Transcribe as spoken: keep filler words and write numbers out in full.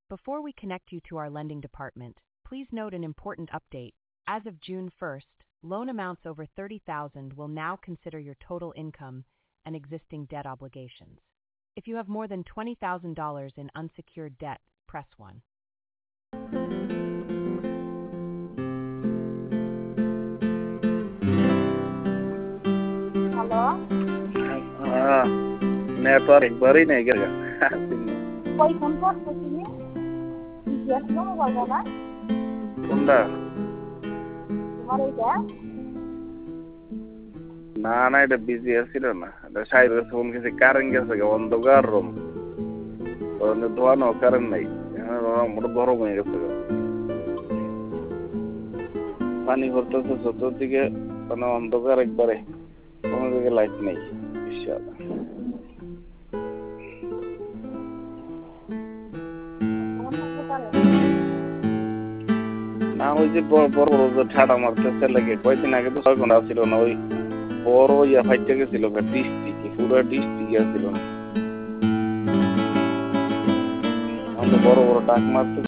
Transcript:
Before we connect you to our lending department, please note an important update. As of June first, loan amounts over thirty thousand dollars will now consider your total income and existing debt obligations. If you have more than twenty thousand dollars in unsecured debt, press one. Halo? Ah, network একবারই নেই গেল। কই phone করছো তুমি? BGS তো বলবো না? কোনটা? তোমার এইটা? না না এটা বিজি ছিল না। এটা সাইডে ফোন কিছু কারেন্ট গেছে অন্ধকার রুম। ওখানে ধোয়ানো কারেন্ট নাই। এখন মোট গরম হয়ে গেছে। পানি ভরতেছে চতুর্দিকে মানে অন্ধকার একবারে। কোনো দিকে লাইট নেই। ইনশাআল্লাহ। না ওই যে বড় বড় যে ঠাডা মারতেছে লাগে কয়েকদিন আগে তো ছয় ঘন্টা ছিল না ওই বড় ইয়া ফাইটে গেছিল ডিস্ট্রিক্ট পুরো ডিস্ট্রিক্ট গেছিল না বড় বড় ডাক মারতে